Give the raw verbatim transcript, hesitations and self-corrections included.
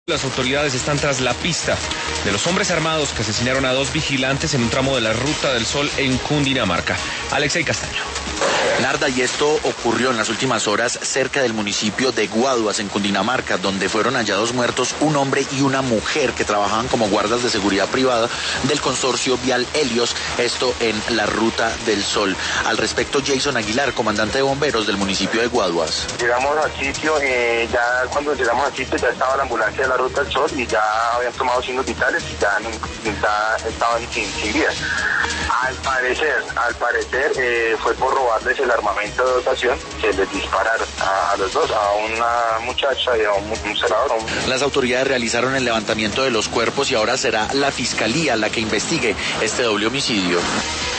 Las autoridades están tras la pista de los hombres armados que asesinaron a dos vigilantes en un tramo de la Ruta del Sol en Cundinamarca. Alexei Castaño. Narda, y esto ocurrió en las últimas horas cerca del municipio de Guaduas, en Cundinamarca, donde fueron hallados muertos un hombre y una mujer que trabajaban como guardas de seguridad privada del consorcio vial Helios, esto en la Ruta del Sol. Al respecto, Jason Aguilar, comandante de bomberos del municipio de Guaduas. Llegamos al sitio, eh, ya cuando llegamos al sitio ya estaba la ambulancia de la Ruta del Sol y ya habían tomado signos vitales y ya, ya estaban sin, sin vida. Al parecer, al parecer eh, fue por robarles el armamento de dotación que les dispararon a, a los dos, a una muchacha y a un, un celador. Un... Las autoridades realizaron el levantamiento de los cuerpos y ahora será la fiscalía la que investigue este doble homicidio.